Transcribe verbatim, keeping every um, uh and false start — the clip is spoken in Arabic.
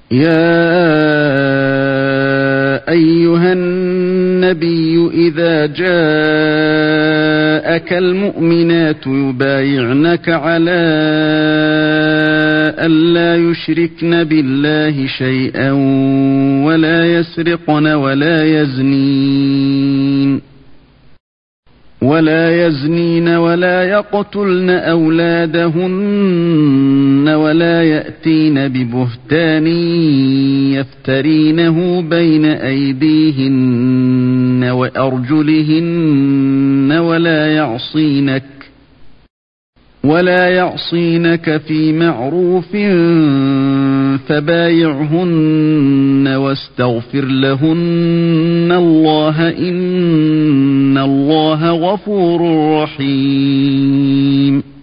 يا أيها النبي إذا جاءك المؤمنات يبايعنك على ألا يشركن بالله شيئا ولا يسرقن ولا يزنين ولا يزنين ولا يقتلن أولادهن ولا يأتين ببهتان يفترينه بين أيديهن وأرجلهن ولا يعصينك ولا يعصينك في معروف فبايعهن واستغفر لهن الله إن الله غفور رحيم.